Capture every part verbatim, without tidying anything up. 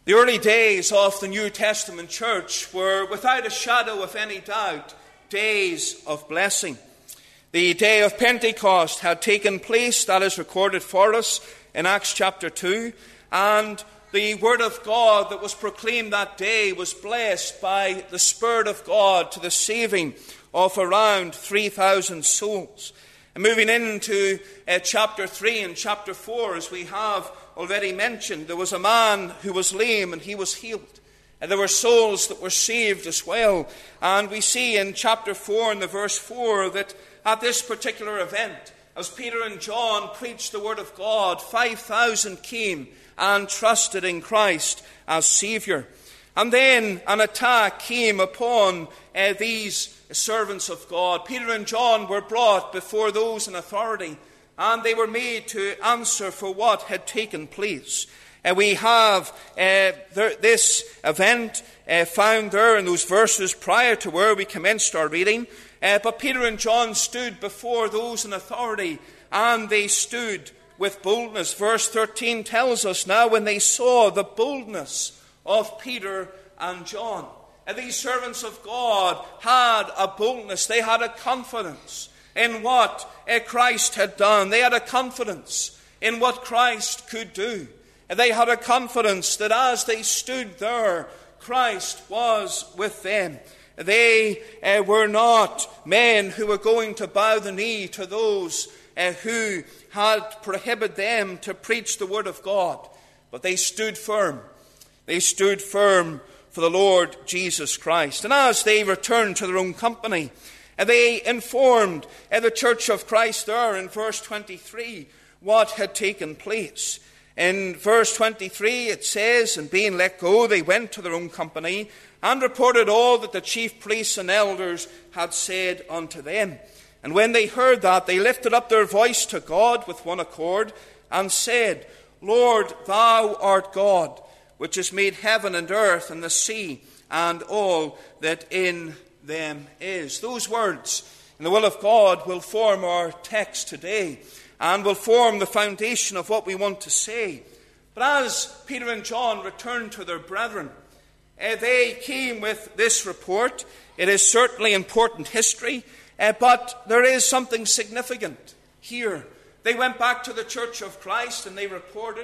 The early days of the New Testament church were, without a shadow of any doubt, days of blessing. The day of Pentecost had taken place, that is recorded for us in Acts chapter two, and the word of God that was proclaimed that day was blessed by the Spirit of God to the saving of around three thousand souls. And moving into uh, chapter three and chapter four, as we have already mentioned, there was a man who was lame and he was healed. And there were souls that were saved as well. And we see in chapter four and the verse four that at this particular event, as Peter and John preached the word of God, five thousand came and trusted in Christ as Saviour. And then an attack came upon uh, these servants of God. Peter and John were brought before those in authority, and they were made to answer for what had taken place. Uh, we have uh, there, this event uh, found there in those verses prior to where we commenced our reading. Uh, but Peter and John stood before those in authority, and they stood with boldness. Verse thirteen tells us, now when they saw the boldness of Peter and John. And these servants of God had a boldness, they had a confidence in what uh, Christ had done. They had a confidence in what Christ could do. And they had a confidence that as they stood there, Christ was with them. They uh, were not men who were going to bow the knee to those uh, who had prohibited them to preach the word of God. But they stood firm. They stood firm for the Lord Jesus Christ. And as they returned to their own company, uh, they informed uh, the church of Christ there in verse twenty-three what had taken place. In verse twenty-three it says, and being let go, they went to their own company and reported all that the chief priests and elders had said unto them. And when they heard that, they lifted up their voice to God with one accord and said, Lord, thou art God, which has made heaven and earth and the sea and all that in them is. Those words in the will of God will form our text today and will form the foundation of what we want to say. But as Peter and John returned to their brethren, uh, they came with this report. It is certainly important history, uh, but there is something significant here. They went back to the church of Christ and they reported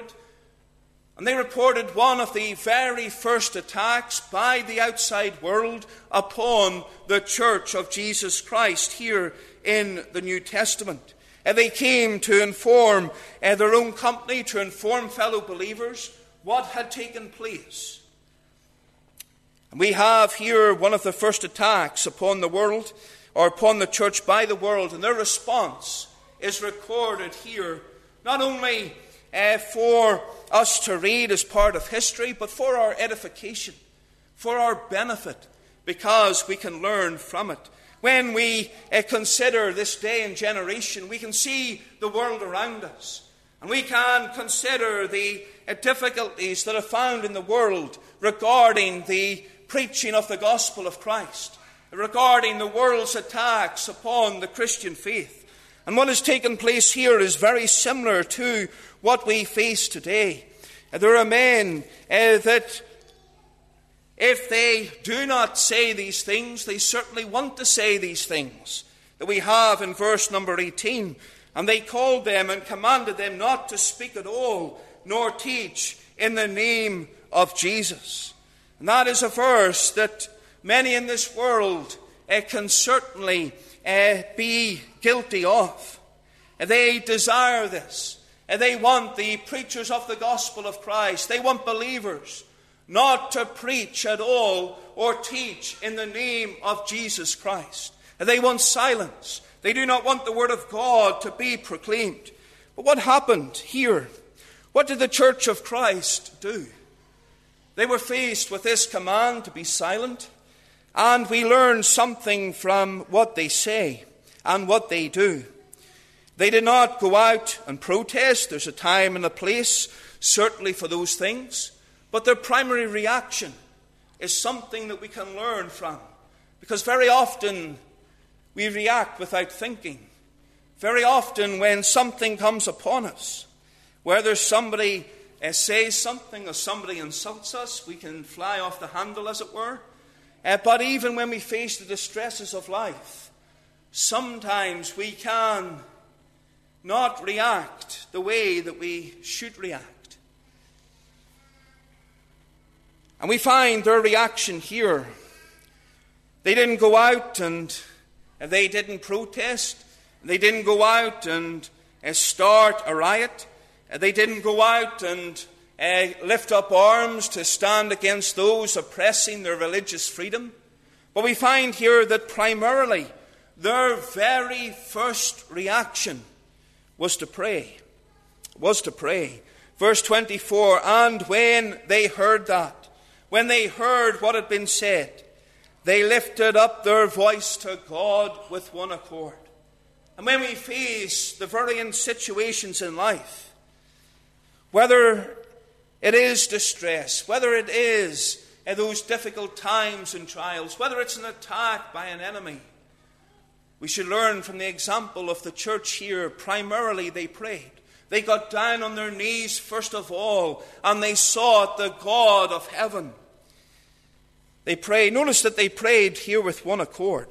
And they reported one of the very first attacks by the outside world upon the church of Jesus Christ here in the New Testament. And they came to inform uh, their own company, to inform fellow believers what had taken place. And we have here one of the first attacks upon the world, or upon the church by the world, and their response is recorded here, not only Uh, for us to read as part of history, but for our edification, for our benefit, because we can learn from it. When we uh, consider this day and generation, we can see the world around us, and we can consider the uh, difficulties that are found in the world regarding the preaching of the gospel of Christ, regarding the world's attacks upon the Christian faith. And what has taken place here is very similar to what we face today. There are men uh, that, if they do not say these things, they certainly want to say these things that we have in verse number eighteen. And they called them and commanded them not to speak at all, nor teach in the name of Jesus. And that is a verse that many in this world uh, can certainly uh, be guilty of. And they desire this. And they want the preachers of the gospel of Christ, they want believers not to preach at all or teach in the name of Jesus Christ. And they want silence. They do not want the word of God to be proclaimed. But what happened here? What did the church of Christ do? They were faced with this command to be silent, and we learn something from what they say and what they do. They did not go out and protest. There's a time and a place, certainly, for those things. But their primary reaction is something that we can learn from. Because very often we react without thinking. Very often when something comes upon us, where there's somebody uh, say something or somebody insults us, we can fly off the handle, as it were. Uh, but even when we face the distresses of life, sometimes we can not react the way that we should react. And we find their reaction here. They didn't go out and they didn't protest. They didn't go out and uh, start a riot. Uh, they didn't go out and uh, lift up arms to stand against those oppressing their religious freedom. But we find here that primarily their very first reaction was to pray. Was to pray. Verse twenty-four, and when they heard that, when they heard what had been said, they lifted up their voice to God with one accord. And when we face the varying situations in life, whether it is distress, whether it is uh, those difficult times and trials, whether it's an attack by an enemy, we should learn from the example of the church here. Primarily they prayed. They got down on their knees first of all, and they sought the God of heaven. They prayed. Notice that they prayed here with one accord.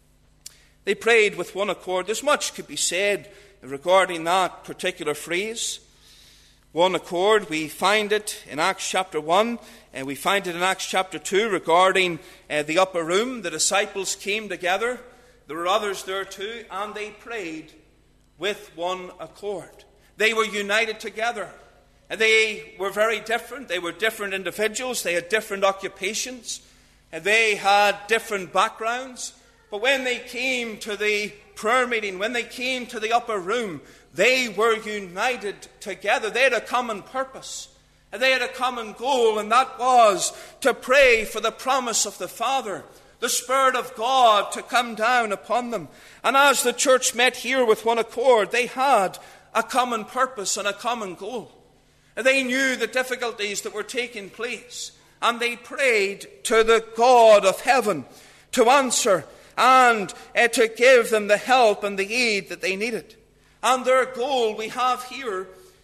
They prayed with one accord. There's much could be said regarding that particular phrase. One accord, we find it in Acts chapter one, and we find it in Acts chapter two regarding uh, the upper room. The disciples came together. There were others there too, and they prayed with one accord. They were united together. And they were very different. They were different individuals. They had different occupations. And they had different backgrounds. But when they came to the prayer meeting, when they came to the upper room, they were united together. They had a common purpose. And they had a common goal, and that was to pray for the promise of the Father, the Spirit of God to come down upon them. And as the church met here with one accord, they had a common purpose and a common goal. And they knew the difficulties that were taking place. And they prayed to the God of heaven to answer and uh, to give them the help and the aid that they needed. And their goal we have here,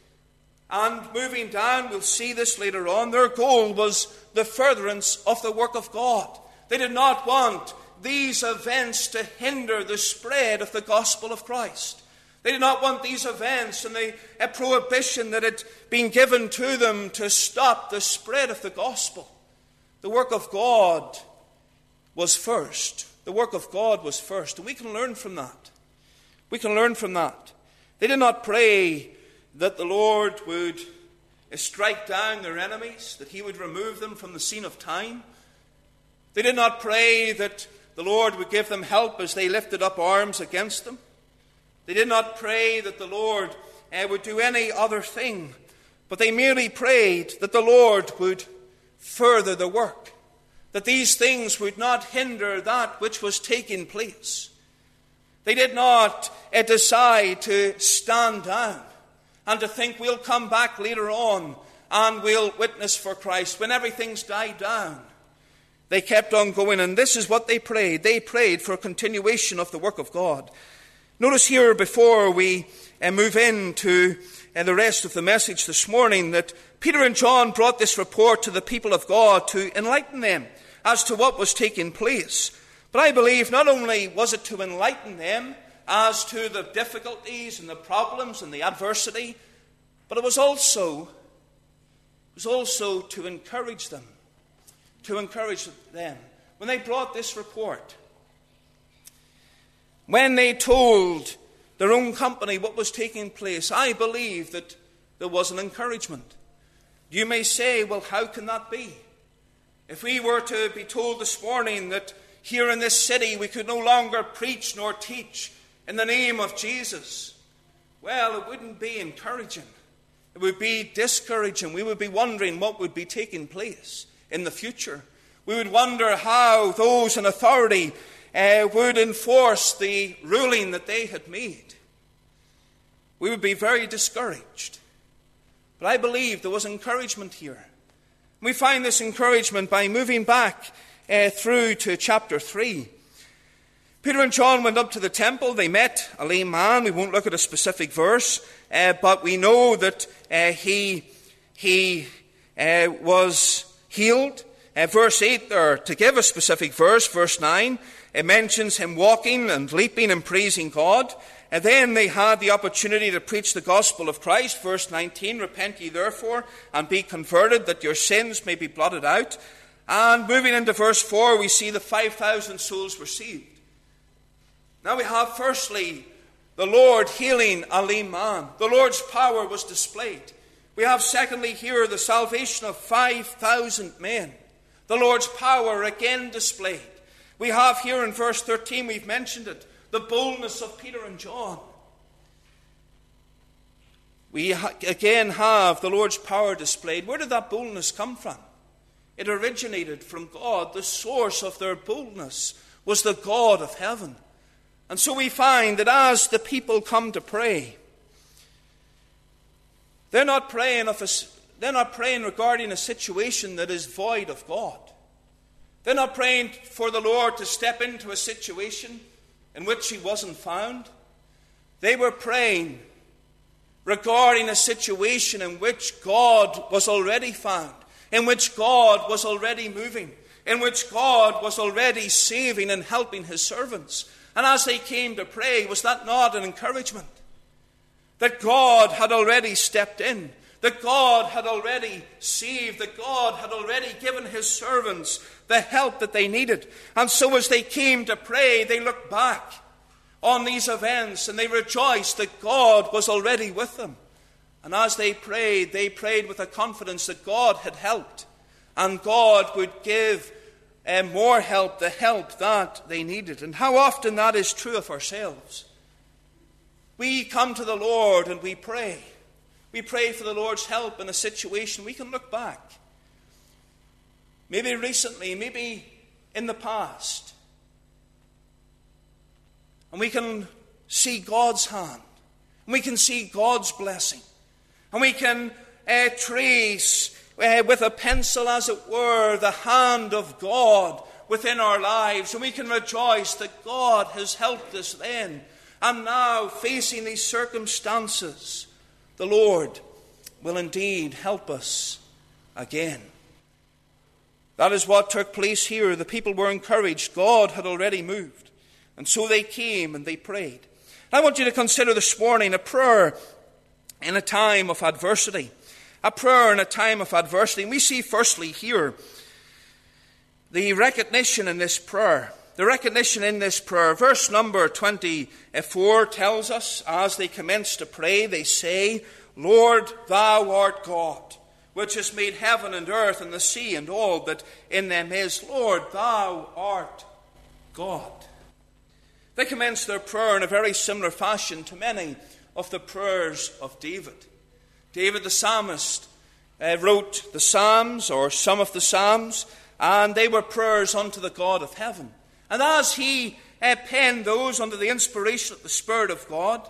and moving down, we'll see this later on, their goal was the furtherance of the work of God. They did not want these events to hinder the spread of the gospel of Christ. They did not want these events and the a prohibition that had been given to them to stop the spread of the gospel. The work of God was first. The work of God was first. And we can learn from that. We can learn from that. They did not pray that the Lord would strike down their enemies, that he would remove them from the scene of time. They did not pray that the Lord would give them help as they lifted up arms against them. They did not pray that the Lord uh, would do any other thing, but they merely prayed that the Lord would further the work, that these things would not hinder that which was taking place. They did not uh, decide to stand down and to think we'll come back later on and we'll witness for Christ when everything's died down. They kept on going, and this is what they prayed. They prayed for a continuation of the work of God. Notice here, before we uh, move into uh, the rest of the message this morning, that Peter and John brought this report to the people of God to enlighten them as to what was taking place. But I believe not only was it to enlighten them as to the difficulties and the problems and the adversity, but it was also, it was also to encourage them. To encourage them. When they brought this report, when they told their own company what was taking place, I believe that there was an encouragement. You may say, well, how can that be? If we were to be told this morning that here in this city we could no longer preach nor teach in the name of Jesus, well, it wouldn't be encouraging. It would be discouraging. We would be wondering what would be taking place in the future. We would wonder how those in authority uh, would enforce the ruling that they had made. We would be very discouraged. But I believe there was encouragement here. We find this encouragement by moving back uh, through to chapter three. Peter and John went up to the temple. They met a lame man. We won't look at a specific verse, uh, but we know that uh, he he uh, was healed. Uh, verse eight, or to give a specific verse, verse nine, it mentions him walking and leaping and praising God. And then they had the opportunity to preach the gospel of Christ. Verse nineteen, repent ye therefore and be converted, that your sins may be blotted out. And moving into verse four, we see the five thousand souls were saved. Now we have firstly the Lord healing a lame man. The Lord's power was displayed. We have secondly here the salvation of five thousand men. The Lord's power again displayed. We have here in verse thirteen, we've mentioned it, the boldness of Peter and John. We ha- again have the Lord's power displayed. Where did that boldness come from? It originated from God. The source of their boldness was the God of heaven. And so we find that as the people come to pray, they're not praying of a, they're not praying regarding a situation that is void of God. They're not praying for the Lord to step into a situation in which he wasn't found. They were praying regarding a situation in which God was already found, in which God was already moving, in which God was already saving and helping his servants. And as they came to pray, was that not an encouragement? That God had already stepped in, that God had already saved, that God had already given his servants the help that they needed. And so as they came to pray, they looked back on these events and they rejoiced that God was already with them. And as they prayed, they prayed with a confidence that God had helped and God would give uh, more help, the help that they needed. And how often that is true of ourselves. We come to the Lord and we pray. We pray for the Lord's help in a situation. We can look back. Maybe recently, maybe in the past. And we can see God's hand. And we can see God's blessing. And we can uh, trace uh, with a pencil, as it were, the hand of God within our lives. And we can rejoice that God has helped us then. And now, facing these circumstances, the Lord will indeed help us again. That is what took place here. The people were encouraged. God had already moved. And so they came and they prayed. I want you to consider this morning a prayer in a time of adversity. A prayer in a time of adversity. And we see firstly here the recognition in this prayer. The recognition in this prayer. Verse number twenty-four tells us, as they commence to pray, they say, Lord, thou art God, which has made heaven and earth and the sea and all that in them is. Lord, thou art God. They commence their prayer in a very similar fashion to many of the prayers of David. David the psalmist uh, wrote the Psalms, or some of the Psalms, and they were prayers unto the God of heaven. And as he uh, penned those under the inspiration of the Spirit of God,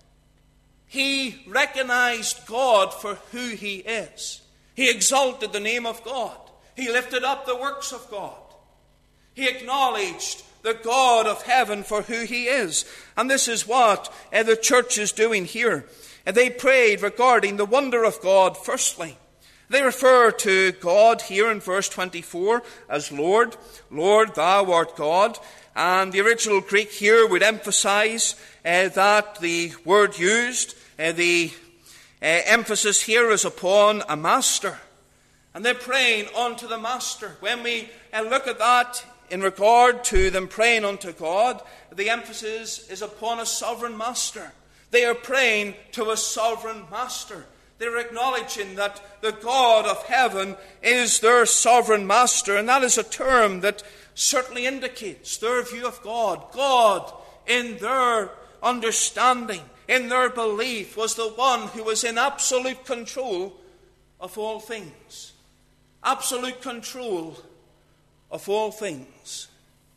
he recognized God for who he is. He exalted the name of God. He lifted up the works of God. He acknowledged the God of heaven for who he is. And this is what uh, the church is doing here. And they prayed regarding the wonder of God firstly. They refer to God here in verse twenty-four as Lord. Lord, thou art God. And the original Greek here would emphasize uh, that the word used, uh, the uh, emphasis here is upon a master. And they're praying unto the master. When we uh, look at that in regard to them praying unto God, the emphasis is upon a sovereign master. They are praying to a sovereign master. They're acknowledging that the God of heaven is their sovereign master. And that is a term that certainly indicates their view of God. God, in their understanding, in their belief, was the one who was in absolute control of all things. Absolute control of all things.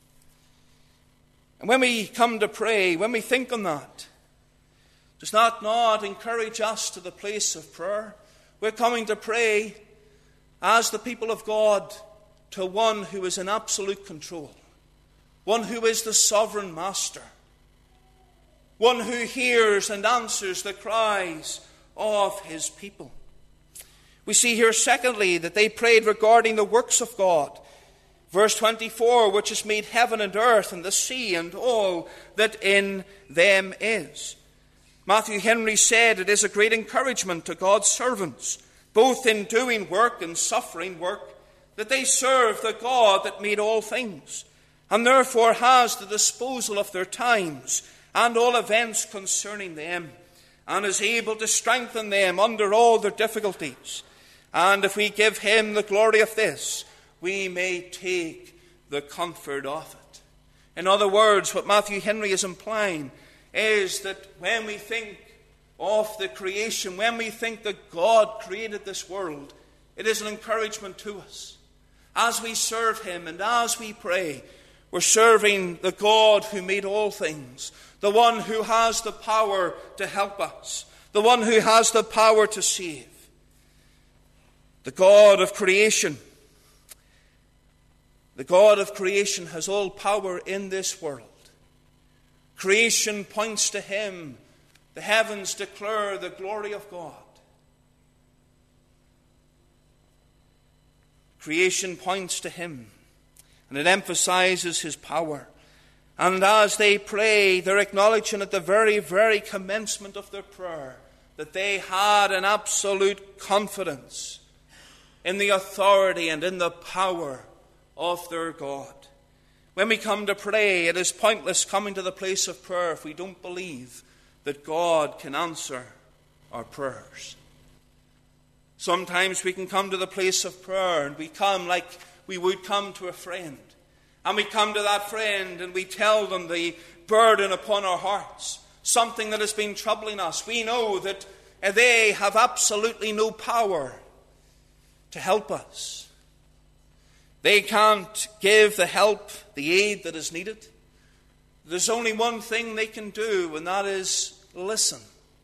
And when we come to pray, when we think on that, does that not encourage us to the place of prayer? We're coming to pray as the people of God to one who is in absolute control, one who is the sovereign master, one who hears and answers the cries of his people. We see here, secondly, that they prayed regarding the works of God. Verse twenty-four, which has made heaven and earth and the sea and all that in them is. Matthew Henry said it is a great encouragement to God's servants, both in doing work and suffering work, that they serve the God that made all things, and therefore has the disposal of their times and all events concerning them, and is able to strengthen them under all their difficulties. And if we give him the glory of this, we may take the comfort of it. In other words, what Matthew Henry is implying is that when we think of the creation, when we think that God created this world, it is an encouragement to us. As we serve him and as we pray, we're serving the God who made all things, the one who has the power to help us, the one who has the power to save. The God of creation. The God of creation has all power in this world. Creation points to him. The heavens declare the glory of God. Creation points to him, and it emphasizes his power. And as they pray, they're acknowledging at the very, very commencement of their prayer that they had an absolute confidence in the authority and in the power of their God. When we come to pray, it is pointless coming to the place of prayer if we don't believe that God can answer our prayers. Sometimes we can come to the place of prayer and we come like we would come to a friend. And we come to that friend and we tell them the burden upon our hearts, something that has been troubling us. We know that they have absolutely no power to help us. They can't give the help, the aid that is needed. There's only one thing they can do, and that is listen.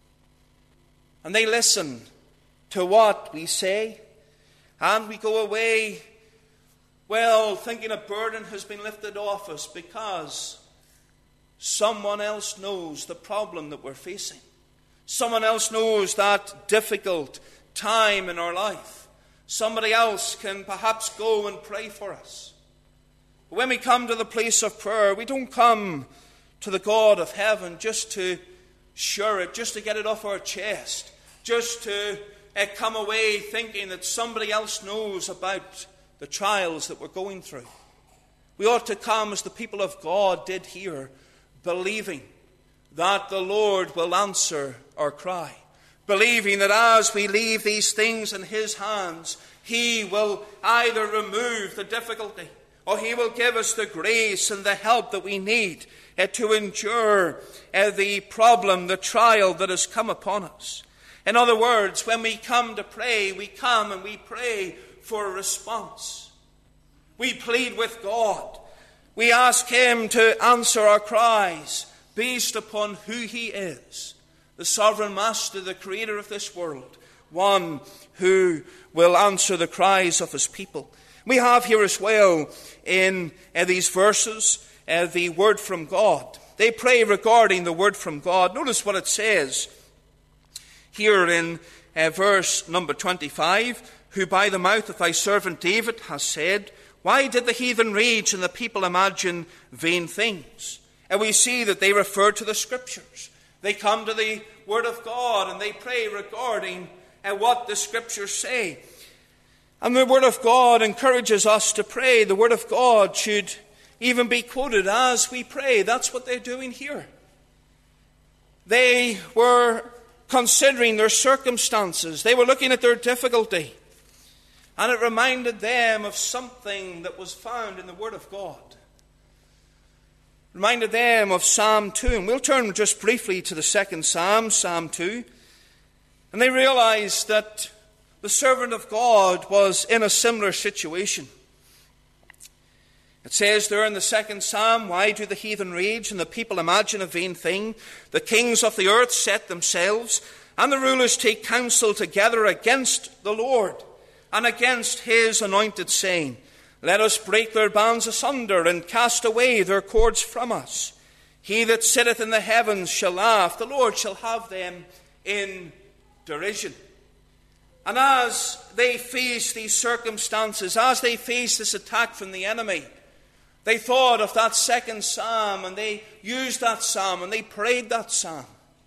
And they listen to what we say, and we go away, well, thinking a burden has been lifted off us because someone else knows the problem that we're facing. Someone else knows that difficult time in our life. Somebody else can perhaps go and pray for us. But when we come to the place of prayer, we don't come to the God of heaven just to share it, just to get it off our chest, just to uh, come away thinking that somebody else knows about the trials that we're going through. We ought to come as the people of God did here, believing that the Lord will answer our cry. Believing that as we leave these things in his hands, he will either remove the difficulty or he will give us the grace and the help that we need uh, to endure uh, the problem, the trial that has come upon us. In other words, when we come to pray, we come and we pray for a response. We plead with God. We ask him to answer our cries based upon who he is. The sovereign master, the creator of this world, one who will answer the cries of his people. We have here as well in uh, these verses uh, the word from God. They pray regarding the word from God. Notice what it says here in uh, verse number twenty-five. Who by the mouth of thy servant David has said, why did the heathen rage and the people imagine vain things? And we see that they refer to the Scriptures. They come to the Word of God and they pray regarding uh, what the Scriptures say. And the Word of God encourages us to pray. The Word of God should even be quoted as we pray. That's what they're doing here. They were considering their circumstances. They were looking at their difficulty. And it reminded them of something that was found in the Word of God. Reminded them of Psalm two. And we'll turn just briefly to the second Psalm, Psalm two. And they realized that the servant of God was in a similar situation. It says there in the second Psalm, why do the heathen rage and the people imagine a vain thing? The kings of the earth set themselves, and the rulers take counsel together against the Lord and against his anointed, saying, let us break their bands asunder and cast away their cords from us. He that sitteth in the heavens shall laugh. The Lord shall have them in derision. And as they faced these circumstances, as they faced this attack from the enemy, they thought of that second psalm, and they used that psalm, and they prayed that psalm.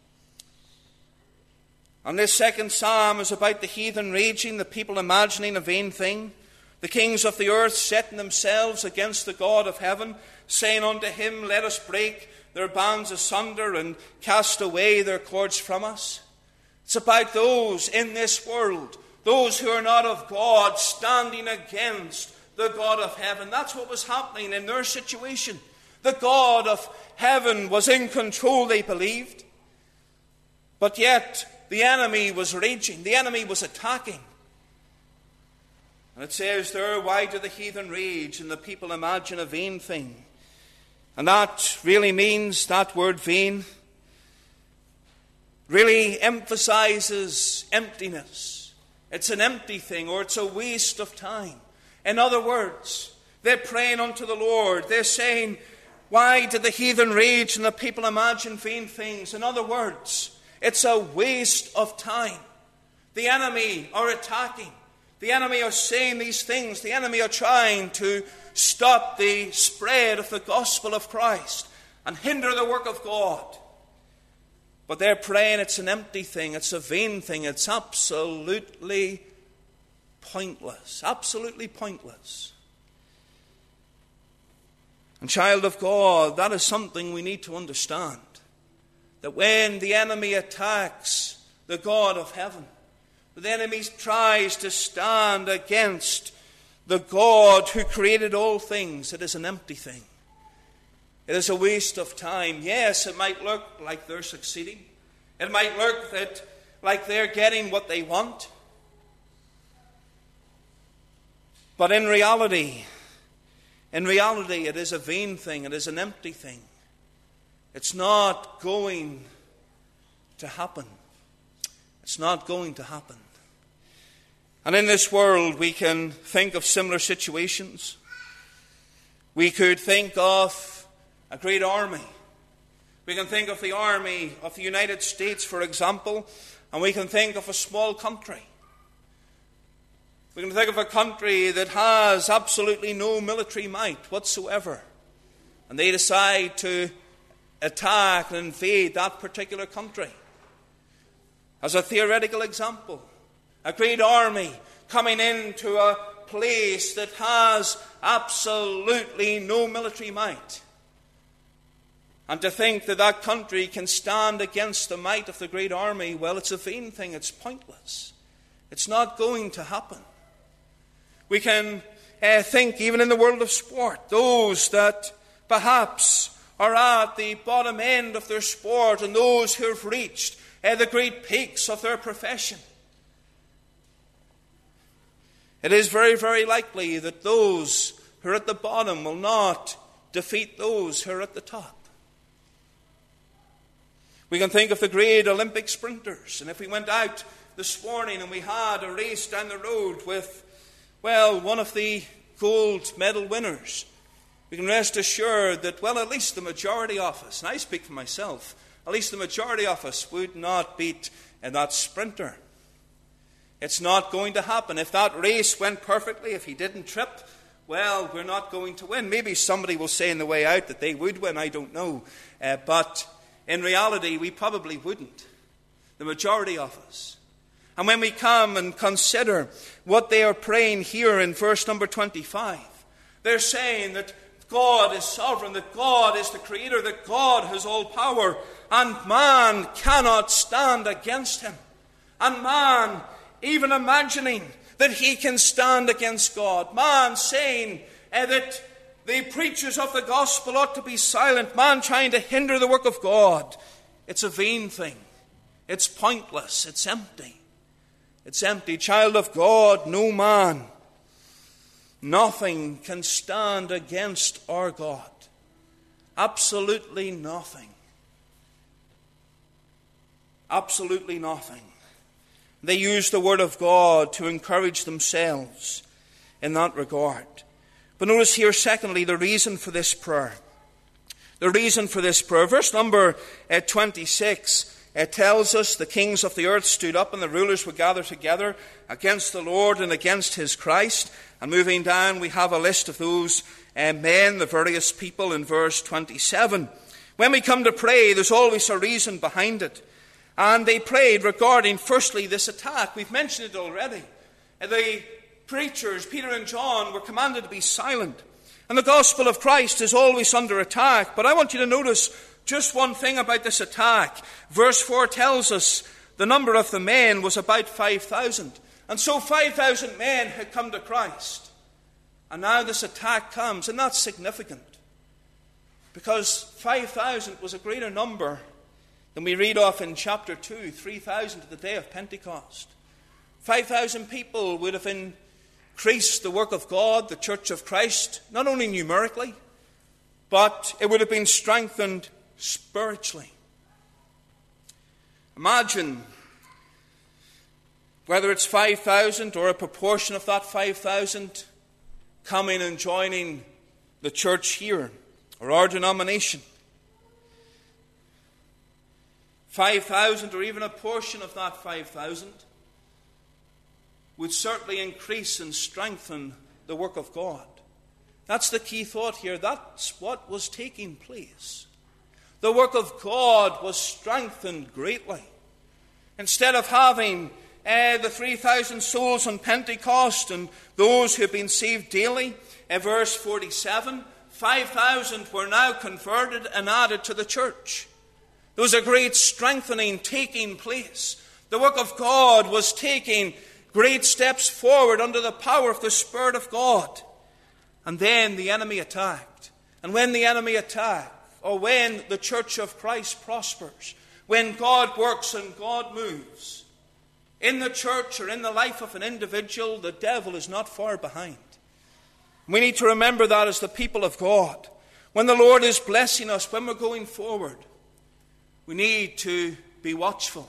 And this second psalm is about the heathen raging, the people imagining a vain thing, the kings of the earth setting themselves against the God of heaven, saying unto him, let us break their bands asunder and cast away their cords from us. It's about those in this world, those who are not of God, standing against the God of heaven. That's what was happening in their situation. The God of heaven was in control, they believed. But yet, the enemy was raging. The enemy was attacking. And it says there, why do the heathen rage and the people imagine a vain thing? And that really means, that word vain, really emphasizes emptiness. It's an empty thing, or it's a waste of time. In other words, they're praying unto the Lord. They're saying, why did the heathen rage and the people imagine vain things? In other words, it's a waste of time. The enemy are attacking. The enemy are saying these things. The enemy are trying to stop the spread of the gospel of Christ and hinder the work of God. But they're praying it's an empty thing. It's a vain thing. It's absolutely pointless. Absolutely pointless. And child of God, that is something we need to understand. That when the enemy attacks the God of heaven, the enemy tries to stand against the God who created all things, it is an empty thing. It is a waste of time. Yes, it might look like they're succeeding. It might look that like they're getting what they want. But in reality, in reality, it is a vain thing. It is an empty thing. It's not going to happen. It's not going to happen. And in this world, we can think of similar situations. We could think of a great army. We can think of the army of the United States, for example, and we can think of a small country. We can think of a country that has absolutely no military might whatsoever. And they decide to attack and invade that particular country. As a theoretical example, a great army coming into a place that has absolutely no military might. And to think that that country can stand against the might of the great army, well, it's a vain thing. It's pointless. It's not going to happen. We can uh, think, even in the world of sport, those that perhaps are at the bottom end of their sport and those who have reached uh, the great peaks of their profession. It is very, very likely that those who are at the bottom will not defeat those who are at the top. We can think of the great Olympic sprinters. And if we went out this morning and we had a race down the road with, well, one of the gold medal winners, we can rest assured that, well, at least the majority of us, and I speak for myself, at least the majority of us would not beat uh, that sprinter. It's not going to happen. If that race went perfectly, if he didn't trip, well, we're not going to win. Maybe somebody will say in the way out that they would win, I don't know. Uh, but in reality, we probably wouldn't. The majority of us. And when we come and consider what they are praying here in verse number twenty-five, they're saying that God is sovereign, that God is the creator, that God has all power, and man cannot stand against him. And man, even imagining that he can stand against God. Man saying uh, that the preachers of the gospel ought to be silent. Man trying to hinder the work of God. It's a vain thing. It's pointless. It's empty. It's empty. Child of God, no man, nothing can stand against our God. Absolutely nothing. Absolutely nothing. They use the word of God to encourage themselves in that regard. But notice here, secondly, the reason for this prayer. The reason for this prayer. Verse number uh, twenty-six It tells us the kings of the earth stood up and the rulers were gathered together against the Lord and against his Christ. And moving down, we have a list of those uh, men, the various people, in verse twenty-seven. When we come to pray, there's always a reason behind it. And they prayed regarding, firstly, this attack. We've mentioned it already. The preachers, Peter and John, were commanded to be silent. And the gospel of Christ is always under attack. But I want you to notice just one thing about this attack. Verse four tells us the number of the men was about five thousand. And so five thousand men had come to Christ. And now this attack comes. And that's significant. Because five thousand was a greater number than we read of in chapter two, three thousand at the day of Pentecost. five thousand people would have increased the work of God, the church of Christ, not only numerically, but it would have been strengthened spiritually. Imagine whether it's five thousand or a proportion of that five thousand coming and joining the church here or our denomination. five thousand or even a portion of that five thousand would certainly increase and strengthen the work of God. That's the key thought here. That's what was taking place. The work of God was strengthened greatly. Instead of having uh, the three thousand souls on Pentecost and those who had been saved daily, in verse forty-seven, five thousand were now converted and added to the church. There was a great strengthening taking place. The work of God was taking great steps forward under the power of the Spirit of God. And then the enemy attacked. And when the enemy attacked, or when the church of Christ prospers, when God works and God moves, in the church or in the life of an individual, the devil is not far behind. We need to remember that as the people of God. When the Lord is blessing us, when we're going forward, we need to be watchful.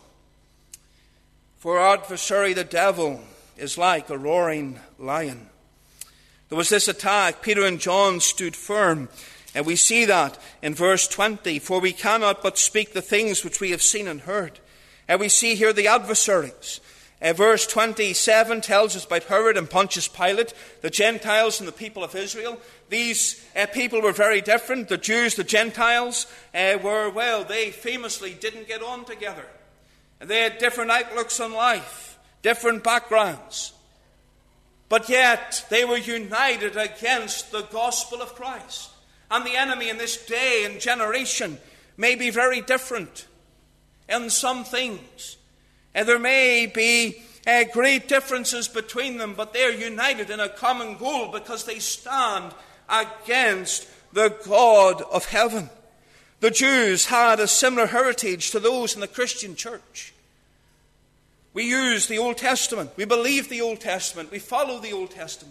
For our adversary, the devil, is like a roaring lion. There was this attack. Peter and John stood firm. And we see that in verse twenty. For we cannot but speak the things which we have seen and heard. And we see here the adversaries. Uh, verse twenty-seven tells us about Herod and Pontius Pilate, the Gentiles and the people of Israel. These uh, people were very different. The Jews, the Gentiles, uh, were, well, they famously didn't get on together. They had different outlooks on life, different backgrounds. But yet they were united against the gospel of Christ. And the enemy in this day and generation may be very different in some things. And there may be uh, great differences between them, but they're united in a common goal because they stand against the God of heaven. The Jews had a similar heritage to those in the Christian church. We use the Old Testament. We believe the Old Testament. We follow the Old Testament.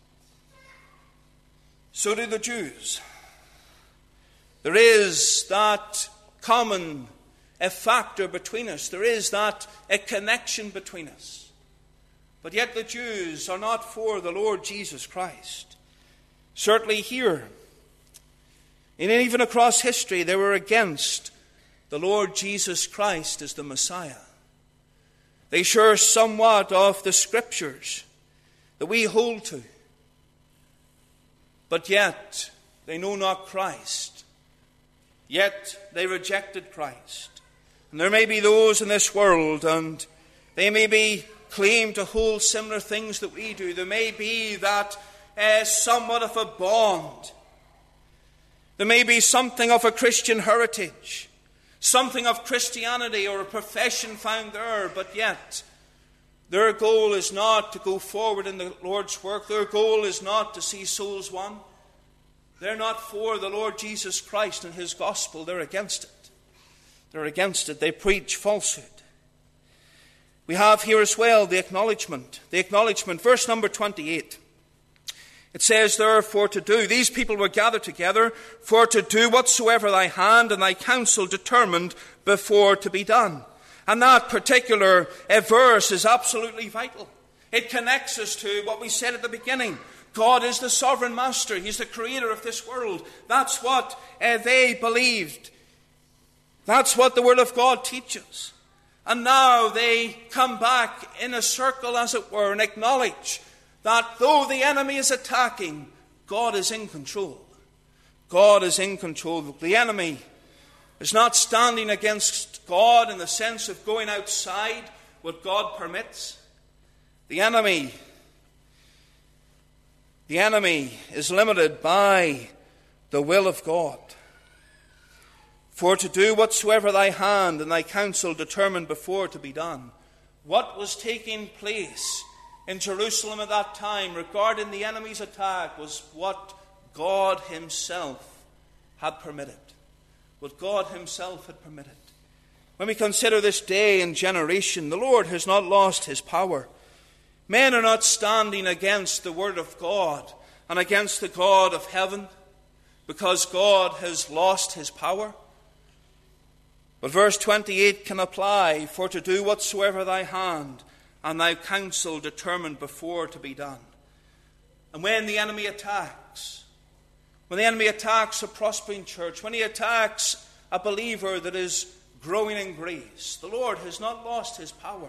So do the Jews. There is that common a factor between us. There is that a connection between us. But yet the Jews are not for the Lord Jesus Christ. Certainly here, and even across history, they were against the Lord Jesus Christ as the Messiah. They share somewhat of the Scriptures that we hold to. But yet, they know not Christ. Yet, they rejected Christ. And there may be those in this world, and they may be claim to hold similar things that we do. There may be that uh, somewhat of a bond. There may be something of a Christian heritage, something of Christianity or a profession found there, but yet their goal is not to go forward in the Lord's work. Their goal is not to see souls won. They're not for the Lord Jesus Christ and His gospel. They're against it. They're against it. They preach falsehood. We have here as well the acknowledgement. The acknowledgement, verse number twenty-eight. It says, therefore, to do. These people were gathered together for to do whatsoever thy hand and thy counsel determined before to be done. And that particular uh, verse is absolutely vital. It connects us to what we said at the beginning. God is the sovereign master. He's the creator of this world. That's what uh, they believed. That's what the Word of God teaches. And now they come back in a circle, as it were, and acknowledge that though the enemy is attacking, God is in control. God is in control. The enemy is not standing against God in the sense of going outside what God permits. The enemy, the enemy is limited by the will of God. For to do whatsoever thy hand and thy counsel determined before to be done. What was taking place in Jerusalem at that time regarding the enemy's attack was what God himself had permitted. What God himself had permitted. When we consider this day and generation, the Lord has not lost his power. Men are not standing against the word of God and against the God of heaven because God has lost his power. But verse twenty-eight can apply, for to do whatsoever thy hand and thy counsel determined before to be done. And when the enemy attacks, when the enemy attacks a prospering church, when he attacks a believer that is growing in grace, the Lord has not lost his power.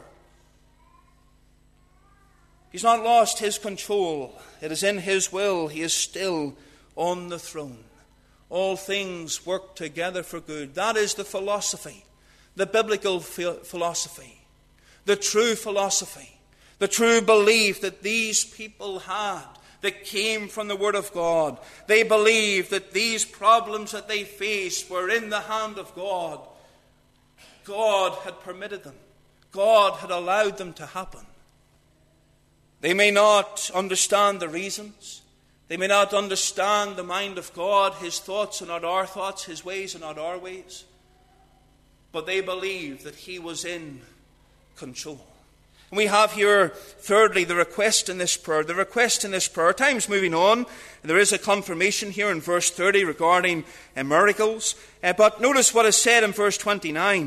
He's not lost his control. It is in his will. He is still on the throne. All things work together for good. That is the philosophy, the biblical philosophy, the true philosophy, the true belief that these people had that came from the Word of God. They believed that these problems that they faced were in the hand of God. God had permitted them. God had allowed them to happen. They may not understand the reasons. They may not understand the mind of God. His thoughts are not our thoughts. His ways are not our ways. But they believe that he was in control. And we have here, thirdly, the request in this prayer. The request in this prayer. Time's moving on. There is a confirmation here in verse thirty regarding uh, miracles. Uh, but notice what is said in verse twenty-nine.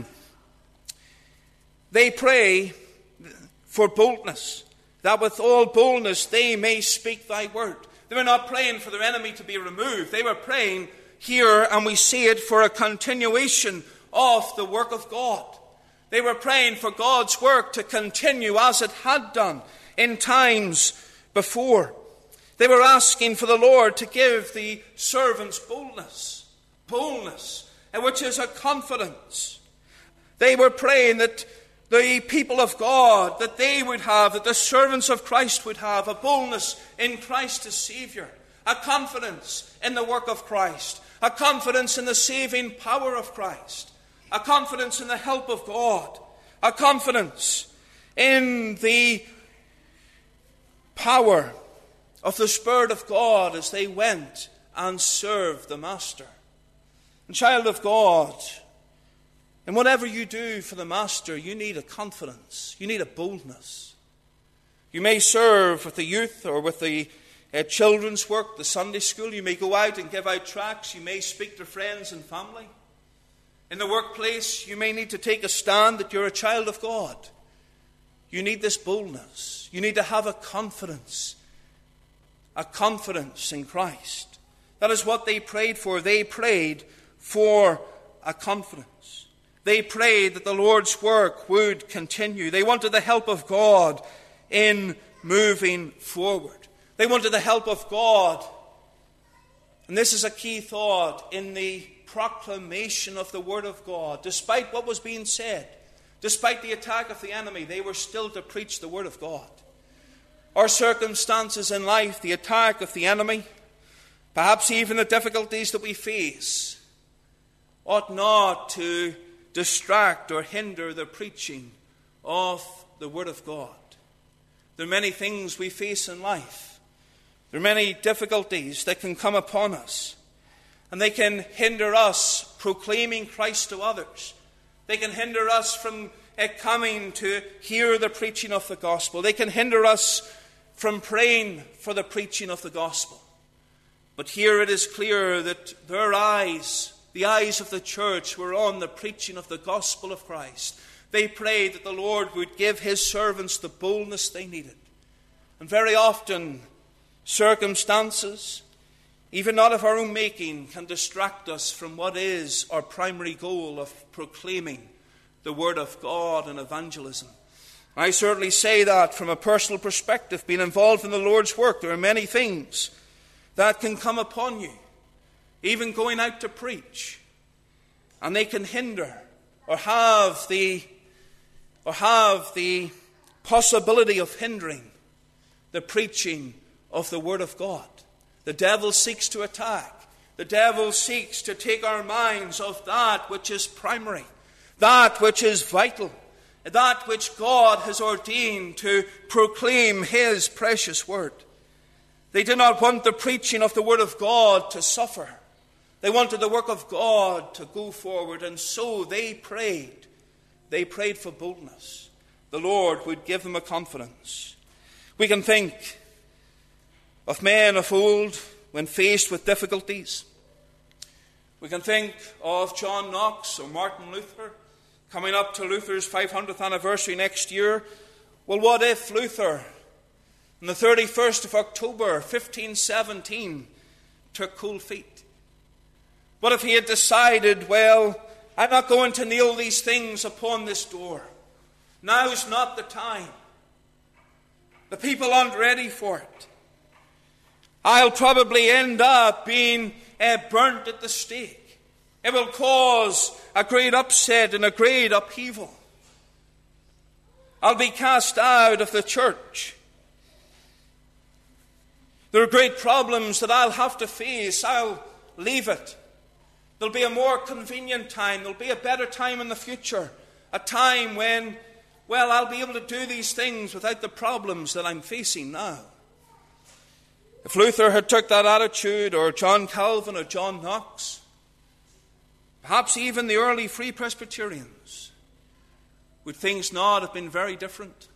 They pray for boldness, that with all boldness they may speak thy word. They were not praying for their enemy to be removed. They were praying here, and we see it, for a continuation of the work of God. They were praying for God's work to continue as it had done in times before. They were asking for the Lord to give the servants boldness. Boldness, which is a confidence. They were praying that the people of God, that they would have, that the servants of Christ would have, a boldness in Christ as Savior, a confidence in the work of Christ, a confidence in the saving power of Christ, a confidence in the help of God, a confidence in the power of the Spirit of God as they went and served the Master. And child of God, and whatever you do for the Master, you need a confidence. You need a boldness. You may serve with the youth or with the uh, children's work, the Sunday school. You may go out and give out tracts. You may speak to friends and family. In the workplace, you may need to take a stand that you're a child of God. You need this boldness. You need to have a confidence. A confidence in Christ. That is what they prayed for. They prayed for a confidence. They prayed that the Lord's work would continue. They wanted the help of God in moving forward. They wanted the help of God. And this is a key thought in the proclamation of the Word of God. Despite what was being said, despite the attack of the enemy, they were still to preach the Word of God. Our circumstances in life, the attack of the enemy, perhaps even the difficulties that we face, ought not to distract or hinder the preaching of the Word of God. There are many things we face in life. There are many difficulties that can come upon us. And they can hinder us proclaiming Christ to others. They can hinder us from uh, coming to hear the preaching of the gospel. They can hinder us from praying for the preaching of the gospel. But here it is clear that their eyes, the eyes of the church, were on the preaching of the gospel of Christ. They prayed that the Lord would give his servants the boldness they needed. And very often, circumstances, even not of our own making, can distract us from what is our primary goal of proclaiming the Word of God and evangelism. I certainly say that from a personal perspective, being involved in the Lord's work. There are many things that can come upon you, even going out to preach, and they can hinder or have the or have the possibility of hindering the preaching of the Word of God. The devil seeks to attack. The devil seeks to take our minds off that which is primary, that which is vital, that which God has ordained to proclaim His precious Word. They did not want the preaching of the Word of God to suffer. They wanted the work of God to go forward, and so they prayed. They prayed for boldness. The Lord would give them a confidence. We can think of men of old when faced with difficulties. We can think of John Knox or Martin Luther, coming up to Luther's five hundredth anniversary next year. Well, what if Luther, on the thirty-first of October, fifteen seventeen, took cold feet? What if he had decided, well, I'm not going to nail these things upon this door. Now's not the time. The people aren't ready for it. I'll probably end up being uh, burnt at the stake. It will cause a great upset and a great upheaval. I'll be cast out of the church. There are great problems that I'll have to face. I'll leave it. There'll be a more convenient time. There'll be a better time in the future. A time when, well, I'll be able to do these things without the problems that I'm facing now. If Luther had took that attitude, or John Calvin or John Knox, perhaps even the early Free Presbyterians, would things not have been very different?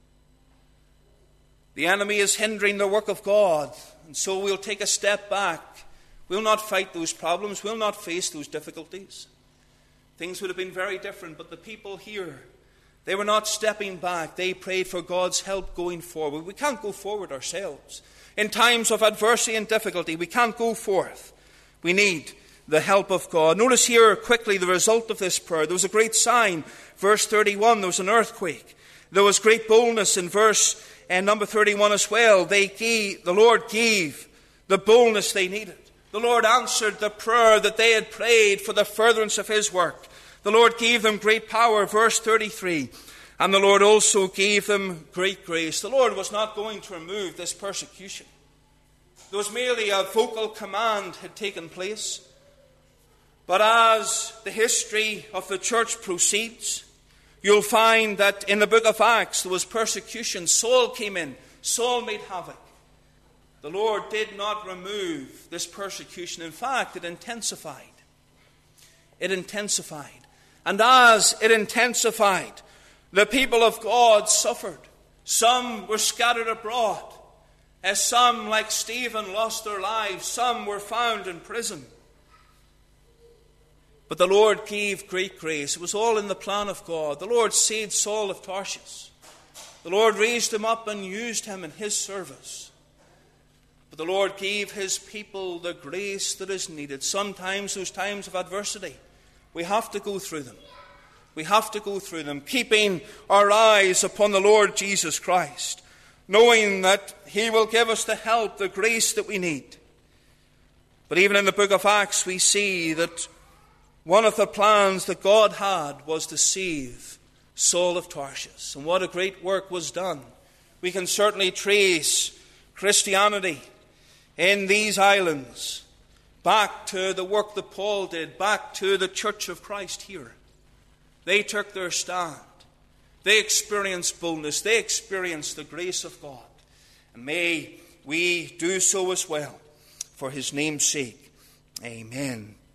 The enemy is hindering the work of God, and so we'll take a step back. We'll not fight those problems. We'll not face those difficulties. Things would have been very different, but the people here, they were not stepping back. They prayed for God's help going forward. We can't go forward ourselves. In times of adversity and difficulty, we can't go forth. We need the help of God. Notice here quickly the result of this prayer. There was a great sign. Verse thirty-one, there was an earthquake. There was great boldness in verse and number thirty-one as well. They gave, the Lord gave the boldness they needed. The Lord answered the prayer that they had prayed for the furtherance of His work. The Lord gave them great power. Verse thirty-three. And the Lord also gave them great grace. The Lord was not going to remove this persecution. There was merely a vocal command had taken place. But as the history of the church proceeds, you'll find that in the book of Acts there was persecution. Saul came in. Saul made havoc. The Lord did not remove this persecution. In fact, it intensified. It intensified. And as it intensified, the people of God suffered. Some were scattered abroad. As some, like Stephen, lost their lives. Some were found in prison. But the Lord gave great grace. It was all in the plan of God. The Lord saved Saul of Tarsus. The Lord raised him up and used him in His service. But the Lord gave His people the grace that is needed. Sometimes those times of adversity, we have to go through them. We have to go through them, keeping our eyes upon the Lord Jesus Christ, knowing that He will give us the help, the grace that we need. But even in the book of Acts, we see that one of the plans that God had was to save Saul of Tarsus. And what a great work was done. We can certainly trace Christianity in these islands back to the work that Paul did, back to the Church of Christ here. They took their stand. They experienced boldness. They experienced the grace of God. And may we do so as well for His name's sake. Amen.